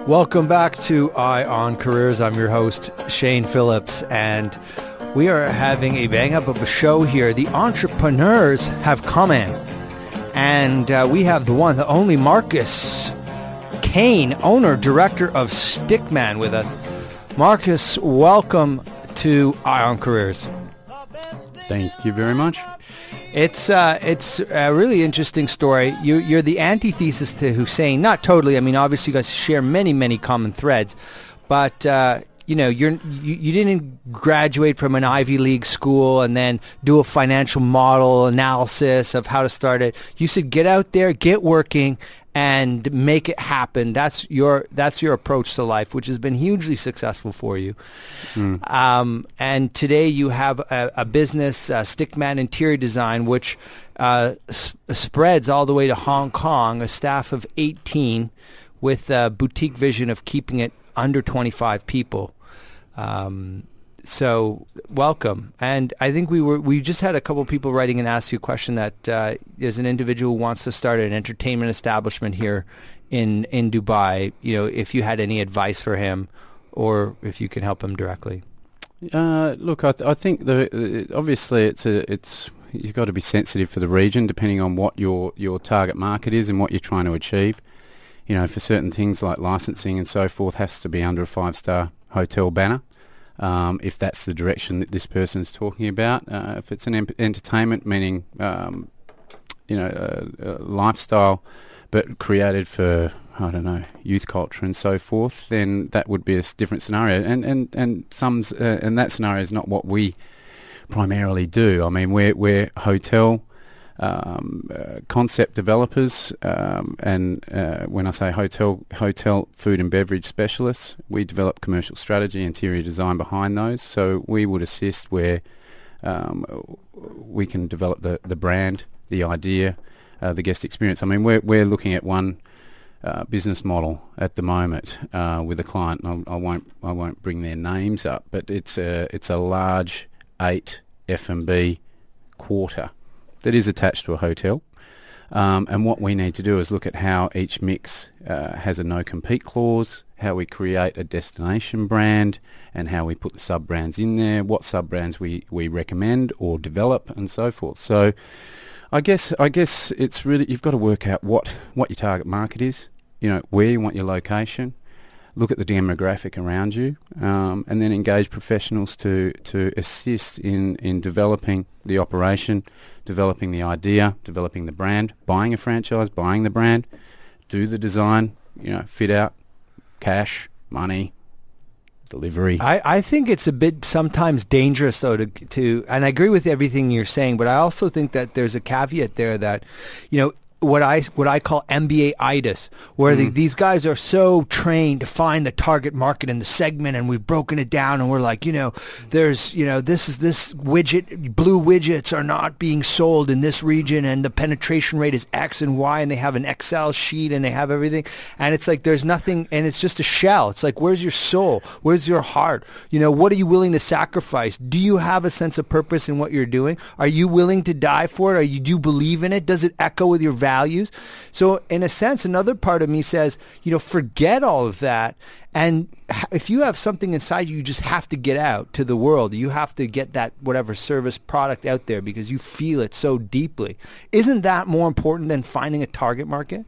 Welcome back to Eye on Careers. I'm your host, Shane Phillips, and we are having a bang-up of a show here. The entrepreneurs have come in, and we have the one, the only Marcus Kane, owner, director of Stickman with us. Marcus, welcome to Eye on Careers. Thank you very much. It's a really interesting story. You're the antithesis to Hussein. Not totally. I mean, obviously, you guys share many common threads, but you didn't graduate from an Ivy League school and then do a financial model analysis of how to start it. You said get out there, get working, and make it happen. That's your approach to life, which has been hugely successful for you. And today you have a business, Stickman Interior Design, which spreads all the way to Hong Kong, a staff of 18 with a boutique vision of keeping it under 25 people. So welcome. And I think we just had a couple of people writing and ask you a question that as an individual who wants to start an entertainment establishment here in Dubai, if you had any advice for him or if you can help him directly. Look, I think obviously it's you've got to be sensitive for the region depending on what your target market is and what you're trying to achieve. For certain things like licensing and so forth has to be under a 5-star hotel banner. If that's the direction that this person's talking about. If it's an entertainment, meaning, lifestyle, but created for, youth culture and so forth, then that would be a different scenario. And that scenario is not what we primarily do. I mean, we're hotel concept developers, and when I say hotel food and beverage specialists, we develop commercial strategy, interior design behind those. So we would assist where we can develop the brand, the idea, the guest experience. I mean, we're looking at one business model at the moment with a client. I won't bring their names up, but it's a large 8 F&B quarter that is attached to a hotel. And what we need to do is look at how each mix has a no-compete clause, how we create a destination brand, and how we put the sub-brands in there, what sub-brands we recommend or develop, and so forth. So I guess it's really, you've got to work out what your target market is, where you want your location, look at the demographic around you, and then engage professionals to assist in developing the operation, developing the idea, developing the brand, buying a franchise, buying the brand, do the design, fit out, cash, money, delivery. I think it's a bit sometimes dangerous, though, to and I agree with everything you're saying, but I also think that there's a caveat there that, what I call MBA-itis, where these guys are so trained to find the target market and the segment, and we've broken it down, and we're like, there's, this widget, blue widgets are not being sold in this region, and the penetration rate is X and Y, and they have an Excel sheet, and they have everything, and it's like there's nothing, and it's just a shell. It's like, where's your soul? Where's your heart? What are you willing to sacrifice? Do you have a sense of purpose in what you're doing? Are you willing to die for it? Do you believe in it? Does it echo with your values? So in a sense, another part of me says, forget all of that. And if you have something inside you, you just have to get out to the world. You have to get that whatever service product out there because you feel it so deeply. Isn't that more important than finding a target market?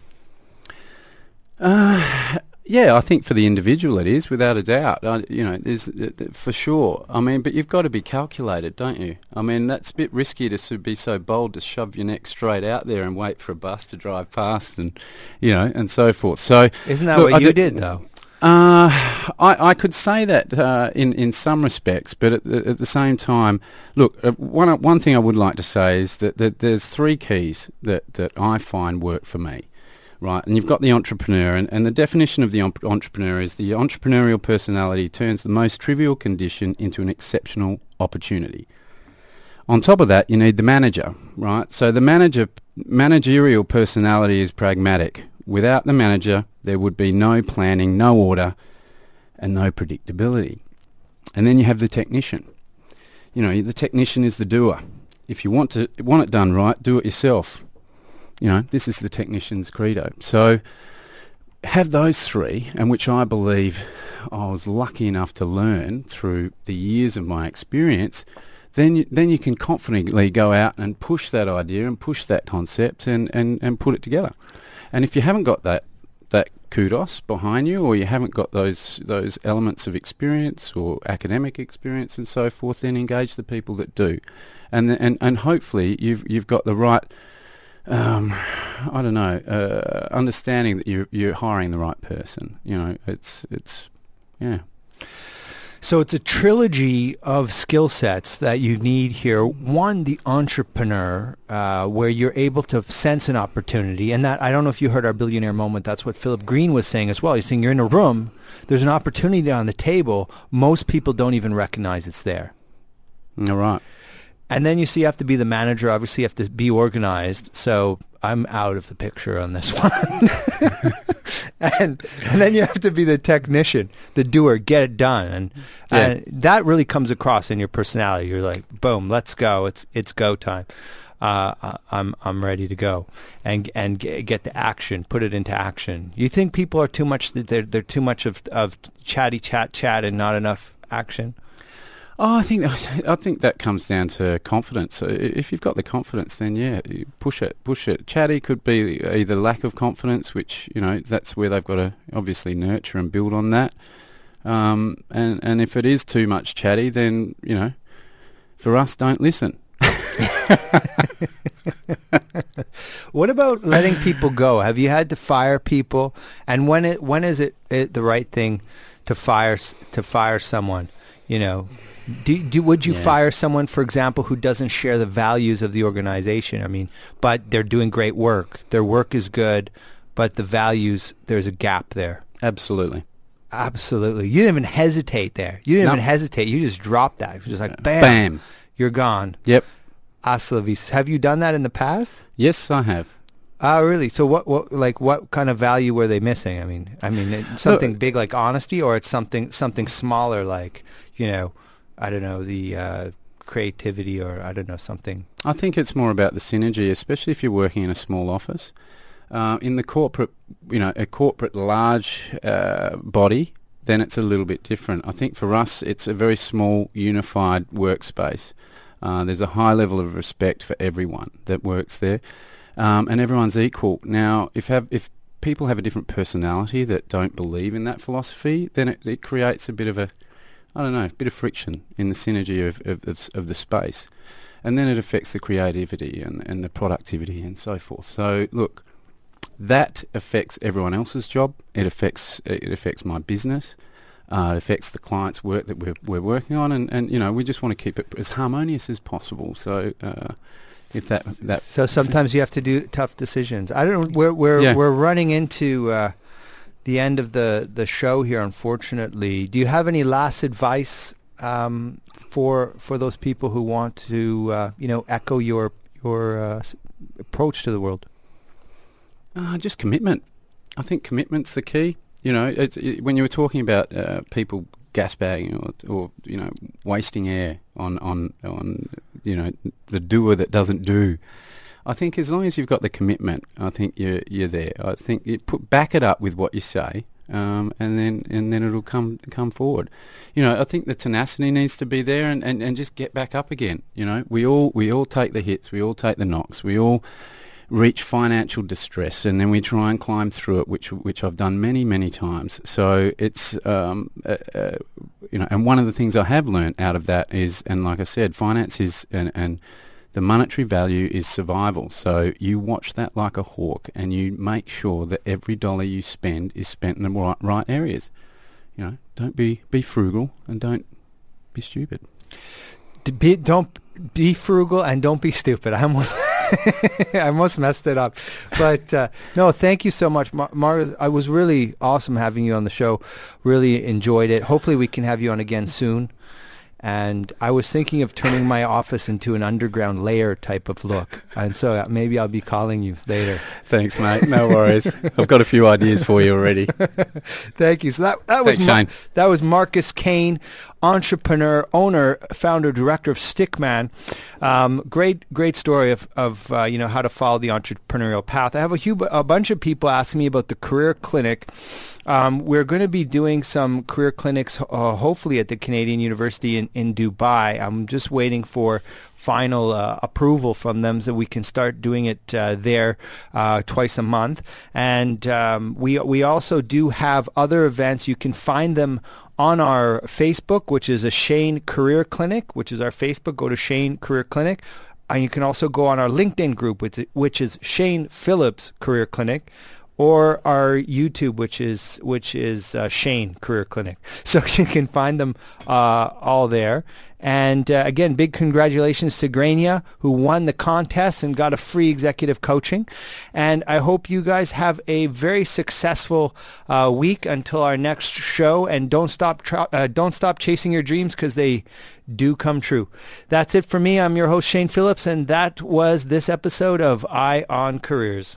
Yeah, I think for the individual it is, without a doubt. There's for sure. I mean, but you've got to be calculated, don't you? I mean, that's a bit risky to be so bold to shove your neck straight out there and wait for a bus to drive past and, and so forth. So isn't that what you did, though? I could say that in some respects, but at the same time, look, one thing I would like to say is that there's 3 keys that I find work for me. Right, and you've got the entrepreneur, and the definition of the entrepreneur is the entrepreneurial personality turns the most trivial condition into an exceptional opportunity. On top of that, you need the manager, right? So the managerial personality is pragmatic. Without the manager, there would be no planning, no order, and no predictability. And then you have the technician. The technician is the doer. If you want it done right, do it yourself. This is the technician's credo. So have those three, and which I believe I was lucky enough to learn through the years of my experience, then you can confidently go out and push that idea and push that concept and put it together. And if you haven't got that kudos behind you, or you haven't got those elements of experience or academic experience and so forth, then engage the people that do, and hopefully you've got the right understanding that you're hiring the right person. It's yeah. So it's a trilogy of skill sets that you need here. One, the entrepreneur, where you're able to sense an opportunity. And that, I don't know if you heard our billionaire moment, that's what Philip Green was saying as well. He's saying you're in a room, there's an opportunity on the table, most people don't even recognize it's there. All right. And then you have to be the manager, obviously you have to be organized. So I'm out of the picture on this one. and then you have to be the technician, the doer, get it done. And that really comes across in your personality. You're like, boom, let's go. It's go time. I'm ready to go and get the action, put it into action. You think people are too much, they're too much of chatty chat and not enough action? Oh, I think that comes down to confidence. So if you've got the confidence, then you push it. Chatty could be either lack of confidence, which that's where they've got to obviously nurture and build on that. And if it is too much chatty, then for us, don't listen. What about letting people go? Have you had to fire people? And when is it the right thing to fire someone? Would you fire someone, for example, who doesn't share the values of the organization? I mean, but they're doing great work. Their work is good, but the values, there's a gap there. Absolutely. You didn't even hesitate there. You just dropped that. It was just like, bam, you're gone. Yep. Hasta la vista. Have you done that in the past? Yes, I have. Oh, really? So what kind of value were they missing? I mean, something big like honesty, or it's something smaller like, I don't know, the creativity, or I don't know, something. I think it's more about the synergy, especially if you're working in a small office. In the corporate, a corporate large body, then it's a little bit different. I think for us, it's a very small, unified workspace. There's a high level of respect for everyone that works there, and everyone's equal. Now, if people have a different personality that don't believe in that philosophy, then it creates a bit of a bit of friction in the synergy of the space. And then it affects the creativity and the productivity and so forth. So, look, that affects everyone else's job. It affects my business. It affects the client's work that we're working on. And we just want to keep it as harmonious as possible. So, if that So sometimes you have to do tough decisions. I don't know, we're running into the end of the show here, unfortunately. Do you have any last advice for those people who want to echo your approach to the world? Just commitment. I think commitment's the key. When you were talking about people gasbagging or wasting air on the doer that doesn't do. I think as long as you've got the commitment, I think you're there. I think you back it up with what you say, and then it'll come forward. I think the tenacity needs to be there, and just get back up again. We all take the hits, we all take the knocks, we all reach financial distress, and then we try and climb through it, which I've done many times. So it's and one of the things I have learned out of that is, and like I said, finance is and the monetary value is survival. So you watch that like a hawk, and you make sure that every dollar you spend is spent in the right areas. Don't be frugal, and don't be stupid. Don't be frugal and don't be stupid. I almost messed it up. But no, thank you so much, Mark. It was really awesome having you on the show. Really enjoyed it. Hopefully we can have you on again soon. And I was thinking of turning my office into an underground lair type of look. And so maybe I'll be calling you later. Thanks, mate. No worries. I've got a few ideas for you already. Thank you. So that was Shane. That was Marcus Kane, entrepreneur, owner, founder, director of Stickman. Great story of how to follow the entrepreneurial path. I have a bunch of people asking me about the career clinic. We're going to be doing some career clinics, hopefully at the Canadian University in Dubai. I'm just waiting for final approval from them so we can start doing it there twice a month. And we also do have other events. You can find them on our Facebook, which is a Shane Career Clinic, which is our Facebook. Go to Shane Career Clinic. And you can also go on our LinkedIn group, which is Shane Phillips Career Clinic, or our YouTube, which is Shane Career Clinic. So you can find them all there. And again, big congratulations to Grania, who won the contest and got a free executive coaching. And I hope you guys have a very successful week until our next show. And don't stop chasing your dreams, because they do come true. That's it for me. I'm your host, Shane Phillips, and that was this episode of Eye on Careers.